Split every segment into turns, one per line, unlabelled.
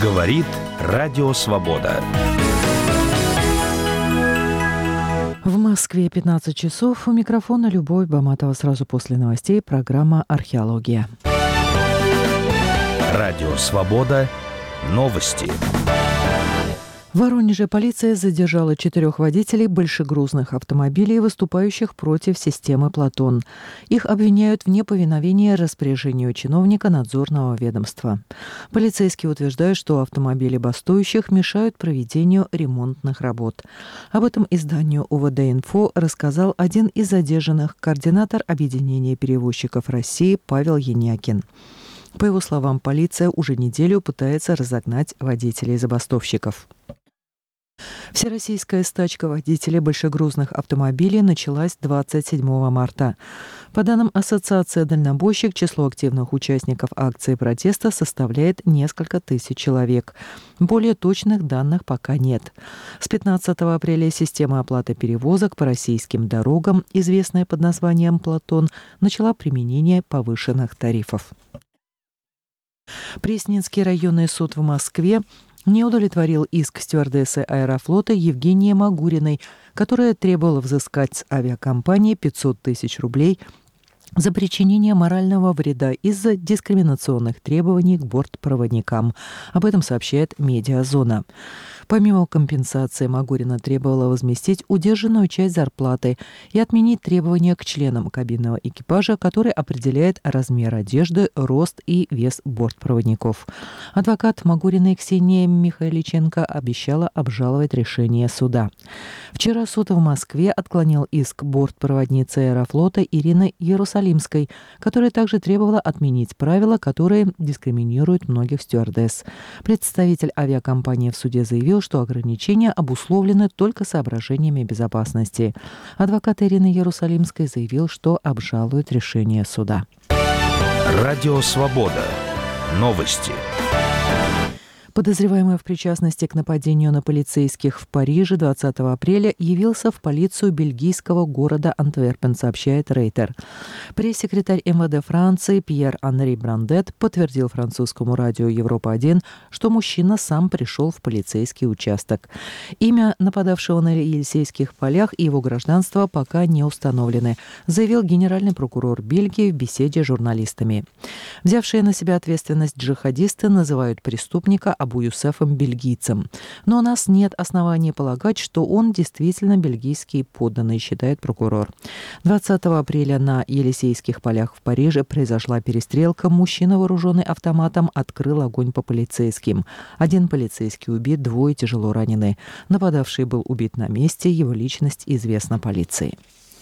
Говорит Радио Свобода.
В Москве 15 часов. У микрофона Любовь Баматова. Сразу после новостей программа «Археология».
Радио Свобода. Новости.
В Воронеже полиция задержала 4 водителей большегрузных автомобилей, выступающих против системы «Платон». Их обвиняют в неповиновении распоряжению чиновника надзорного ведомства. Полицейские утверждают, что автомобили бастующих мешают проведению ремонтных работ. Об этом изданию УВД-Инфо рассказал один из задержанных, координатор Объединения перевозчиков России Павел Янякин. По его словам, полиция уже неделю пытается разогнать водителей-забастовщиков. Всероссийская стачка водителей большегрузных автомобилей началась 27 марта. По данным Ассоциации дальнобойщик, число активных участников акции протеста составляет несколько тысяч человек. Более точных данных пока нет. С 15 апреля система оплаты перевозок по российским дорогам, известная под названием «Платон», начала применение повышенных тарифов. Пресненский районный суд в Москве не удовлетворил иск стюардессы Аэрофлота Евгении Магуриной, которая требовала взыскать с авиакомпании 500 тысяч рублей за причинение морального вреда из-за дискриминационных требований к бортпроводникам. Об этом сообщает «Медиазона». Помимо компенсации, Магурина требовала возместить удержанную часть зарплаты и отменить требования к членам кабинного экипажа, который определяет размер одежды, рост и вес бортпроводников. Адвокат Магуриной Ксения Михайличенко обещала обжаловать решение суда. Вчера суд в Москве отклонил иск бортпроводницы Аэрофлота Ирины Иерусалимской, которая также требовала отменить правила, которые дискриминируют многих стюардесс. Представитель авиакомпании в суде заявил, что ограничения обусловлены только соображениями безопасности. Адвокат Ирины Иерусалимской заявил, что обжалует решение суда.
Радио Свобода. Новости.
Подозреваемый в причастности к нападению на полицейских в Париже 20 апреля явился в полицию бельгийского города Антверпен, сообщает Рейтер. Пресс-секретарь МВД Франции Пьер-Анри Брандет подтвердил французскому радио Европа-1, что мужчина сам пришел в полицейский участок. Имя нападавшего на Елисейских полях и его гражданство пока не установлены, заявил генеральный прокурор Бельгии в беседе с журналистами. Взявшие на себя ответственность джихадисты называют преступника Абу Юсефом бельгийцем. Но у нас нет оснований полагать, что он действительно бельгийский подданный, считает прокурор. 20 апреля на Елисейских полях в Париже произошла перестрелка. Мужчина, вооруженный автоматом, открыл огонь по полицейским. Один полицейский убит, 2 тяжело ранены. Нападавший был убит на месте, его личность известна полиции.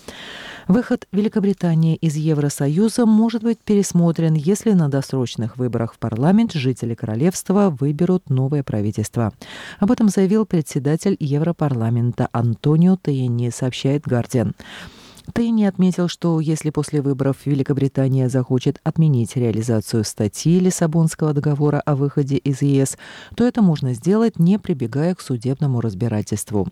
Выход Великобритании из Евросоюза может быть пересмотрен, если на досрочных выборах в парламент жители королевства выберут новое правительство. Об этом заявил председатель Европарламента Антонио Таяни, сообщает «Гардиан». Таяни отметил, что если после выборов Великобритания захочет отменить реализацию статьи Лиссабонского договора о выходе из ЕС, то это можно сделать, не прибегая к судебному разбирательству.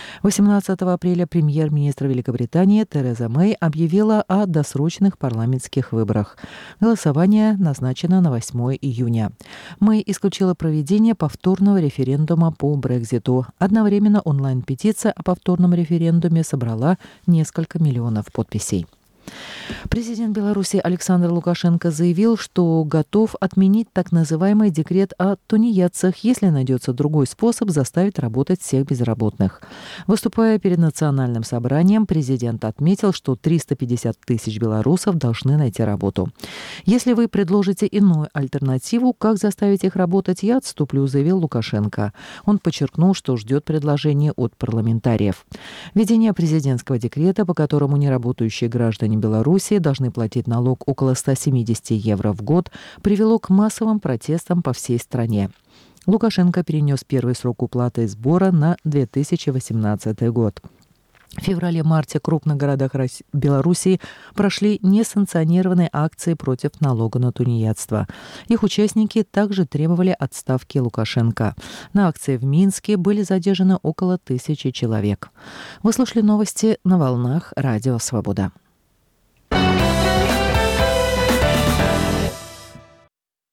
18 апреля премьер-министр Великобритании Тереза Мэй объявила о досрочных парламентских выборах. Голосование назначено на 8 июня. Мэй исключила проведение повторного референдума по Брекситу. Одновременно онлайн-петиция о повторном референдуме собрала несколько миллионов подписей. Президент Беларуси Александр Лукашенко заявил, что готов отменить так называемый декрет о тунеядцах, если найдется другой способ заставить работать всех безработных. Выступая перед национальным собранием, президент отметил, что 350 тысяч белорусов должны найти работу. «Если вы предложите иную альтернативу, как заставить их работать, я отступлю», заявил Лукашенко. Он подчеркнул, что ждет предложения от парламентариев. Введение президентского декрета, по которому неработающие граждане Беларуси должны платить налог около 170 евро в год, привело к массовым протестам по всей стране. Лукашенко перенес первый срок уплаты сбора на 2018 год. В феврале-марте в крупных городах Беларуси прошли несанкционированные акции против налога на тунеядство. Их участники также требовали отставки Лукашенко. На акции в Минске были задержаны около 1000 человек. Вы слушали новости на волнах Радио Свобода.